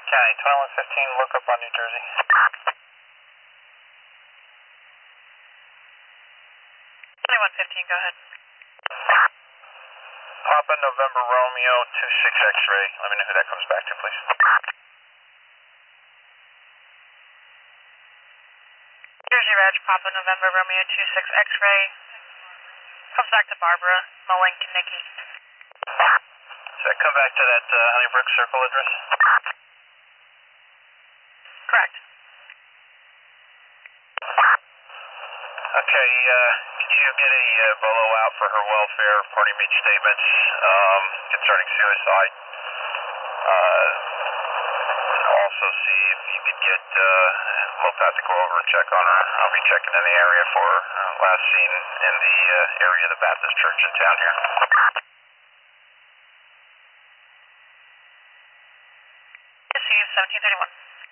County, 2115, look up on New Jersey. 2115, go ahead. Papa November Romeo 26 X-ray. Let me know who that comes back to, please. Jersey Reg, Papa November Romeo 26 X-ray. Comes back to Barbara, Malinkiniki. So come back to that Honeybrook Circle address? Correct. Okay, can you get a bolo out for her welfare, party made statements concerning suicide? Also see if you could get Lopez to go over and check on her. I'll be checking in the area for her. Last seen in the area of the Baptist church in town here. Yes, you 1731.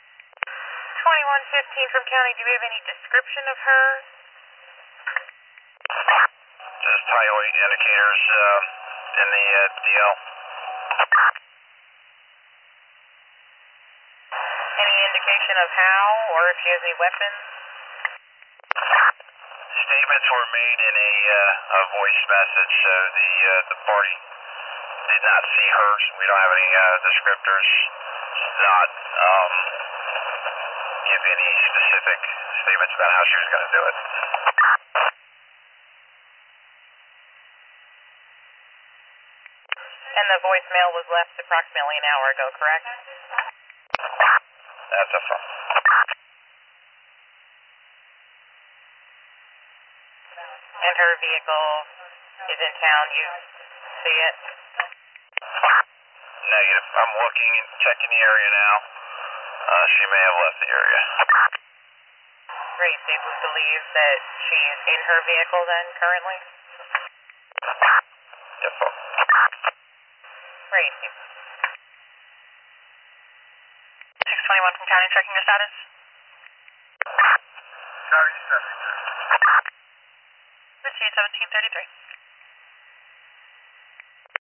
2115 from County, do we have any description of her? Just thyroid indicators in the DL. Any indication of how, or if she has any weapons? Statements were made in a voice message, so the party did not see her, so we don't have any descriptors. Not give any specific statements about how she was going to do it. And the voicemail was left approximately an hour ago, correct? That's a phone. And her vehicle is in town, you see it? Negative. I'm looking and checking the area now. She may have left the area. Great, do we believe that she's in her vehicle then, currently? Yes, sir. Great. 621 from County, checking your status. County 7. Richie, 1733.